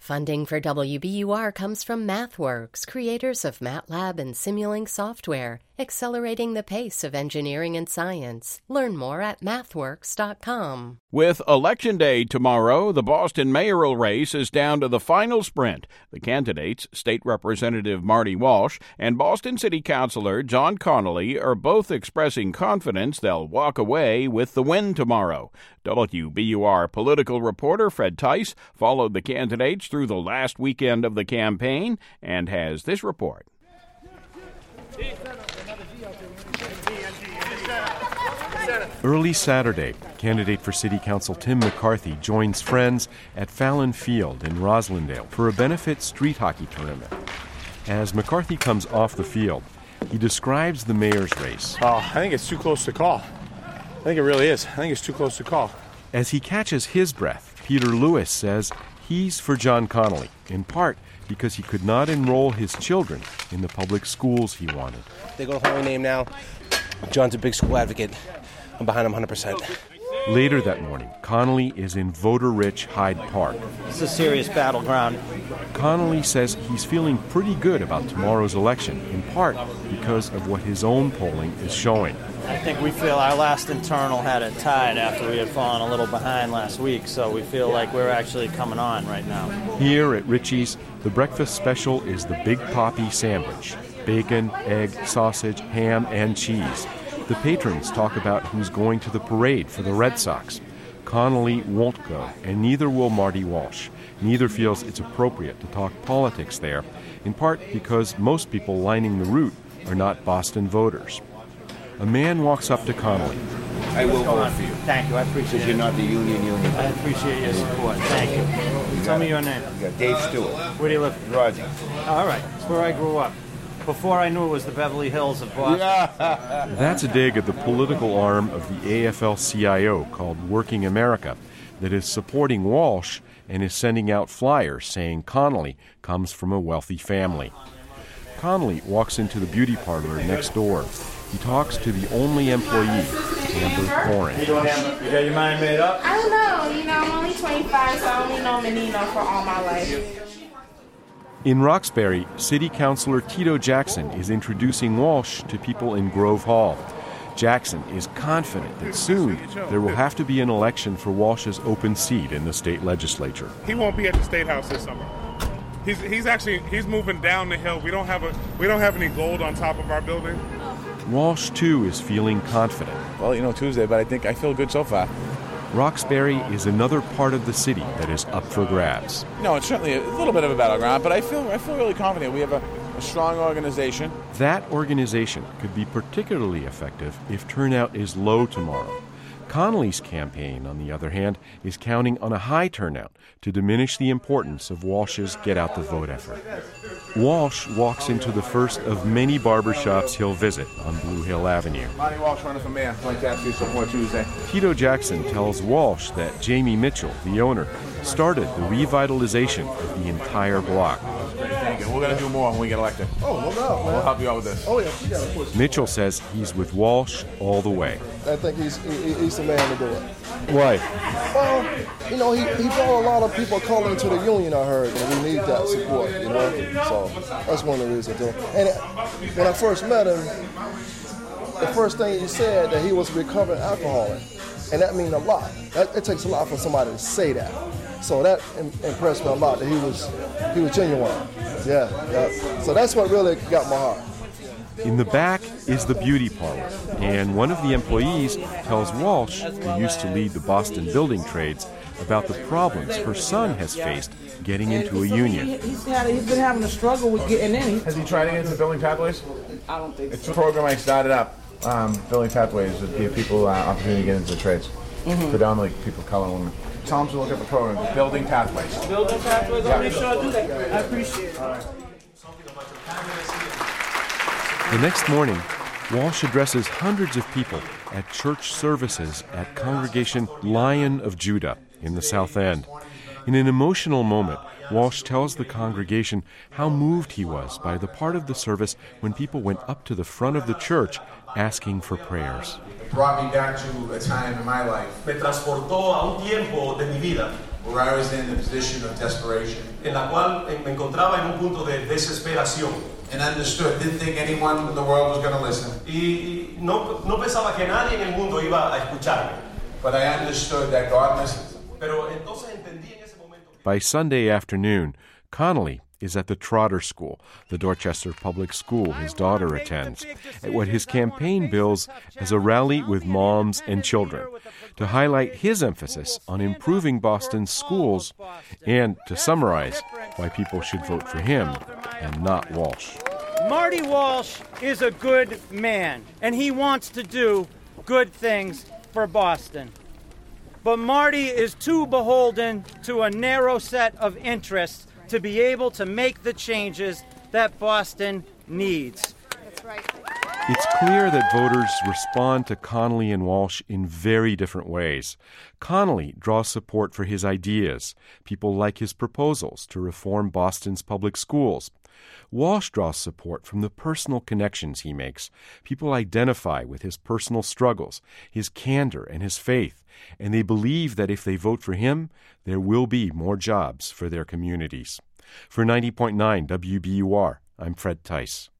Funding for WBUR comes from MathWorks, creators of MATLAB and Simulink software, accelerating the pace of engineering and science. Learn more at mathworks.com. With Election Day tomorrow, the Boston mayoral race is down to the final sprint. The candidates, State Representative Marty Walsh and Boston City Councilor John Connolly, are both expressing confidence they'll walk away with the win tomorrow. WBUR political reporter Fred Tice followed the candidates through the last weekend of the campaign and has this report. Early Saturday, candidate for City Council Tim McCarthy joins friends at Fallon Field in Roslindale for a benefit street hockey tournament. As McCarthy comes off the field, he describes the mayor's race. I think it's too close to call. I think it really is. I think it's too close to call. As he catches his breath, Peter Lewis says he's for John Connolly, in part because he could not enroll his children in the public schools he wanted. They go to Holy Name now. John's a big school advocate. I'm behind him 100%. Later that morning, Connolly is in voter-rich Hyde Park. It's a serious battleground. Connolly says he's feeling pretty good about tomorrow's election, in part because of what his own polling is showing. I think we feel our last internal had it tied after we had fallen a little behind last week, so we feel like we're actually coming on right now. Here at Ritchie's, the breakfast special is the Big Papi sandwich. Bacon, egg, sausage, ham, and cheese. The patrons talk about who's going to the parade for the Red Sox. Connolly won't go, and neither will Marty Walsh. Neither feels it's appropriate to talk politics there, in part because most people lining the route are not Boston voters. A man walks up to Connolly. I will vote for you. Thank you, I appreciate it. You're not the union. I appreciate your support. Thank you. Tell me your name. Dave Stewart. Where do you live? Roger. All right, it's where I grew up. Before I knew it was the Beverly Hills of Boston. That's a dig at the political arm of the AFL-CIO called Working America that is supporting Walsh and is sending out flyers saying Connolly comes from a wealthy family. Connolly walks into the beauty parlor next door. He talks to the only employee, Amber Corin. You got your mind made up? I don't know. I'm only 25, so I only know Menino for all my life. In Roxbury, City Councilor Tito Jackson is introducing Walsh to people in Grove Hall. Jackson is confident that soon there will have to be an election for Walsh's open seat in the state legislature. He won't be at the State House this summer. He's moving down the hill. We don't have any gold on top of our building. Walsh too is feeling confident. Well, Tuesday, but I feel good so far. Roxbury is another part of the city that is up for grabs. It's certainly a little bit of a battleground, but I feel really confident. We have a strong organization. That organization could be particularly effective if turnout is low tomorrow. Connolly's campaign, on the other hand, is counting on a high turnout to diminish the importance of Walsh's get-out-the-vote effort. Walsh walks into the first of many barbershops he'll visit on Blue Hill Avenue. Marty Walsh running for mayor. I'd like to ask you support Tuesday. Tito Jackson tells Walsh that Jamie Mitchell, the owner, started the revitalization of the entire block. Thank you. We're going to do more when we get elected. Oh, no doubt, man. We'll help you out with this. Oh, yeah, of course. Mitchell says he's with Walsh all the way. I think he's the man to do it. Why? Well, he brought a lot of people calling to the union, I heard, and we need that support, So that's one of the reasons. And when I first met him, the first thing he said that he was a recovering alcoholic, and that means a lot. It takes a lot for somebody to say that. So that impressed me a lot, that he was genuine. Yeah. So that's what really got my heart. In the back is the beauty parlor, and one of the employees tells Walsh, who used to lead the Boston building trades, about the problems her son has faced getting into a union. He's been having a struggle with getting in. Has he tried to get into Building Pathways? I don't think so. It's a program I started up, Building Pathways, to give people opportunity to get into the trades. Predominantly people of color and women. Tell them to look at the program, Building Pathways. Building Pathways? I'll make sure I do that. I appreciate it. All right. The next morning, Walsh addresses hundreds of people at church services at Congregation Lion of Judah in the South End. In an emotional moment, Walsh tells the congregation how moved he was by the part of the service when people went up to the front of the church asking for prayers. It brought me back to a time in my life. Me transportó a un tiempo de mi vida. where I was in the position of desperation, en la cual me encontraba en un punto de desesperación. And understood, didn't think anyone in the world was going to listen. Y no pensaba que nadie en el mundo iba a escucharme. But I understood that God listens. Pero entonces entendí en ese momento. By Sunday afternoon, Connolly is at the Trotter School, the Dorchester public school his daughter attends, at what his campaign bills as a rally with moms and children, to highlight his emphasis on improving Boston's schools and to summarize why people should vote for him and not Walsh. Marty Walsh is a good man, and he wants to do good things for Boston. But Marty is too beholden to a narrow set of interests to be able to make the changes that Boston needs. That's right. It's clear that voters respond to Connolly and Walsh in very different ways. Connolly draws support for his ideas. People like his proposals to reform Boston's public schools. Walsh draws support from the personal connections he makes. People identify with his personal struggles, his candor, and his faith, and they believe that if they vote for him, there will be more jobs for their communities. For 90.9 WBUR, I'm Fred Tice.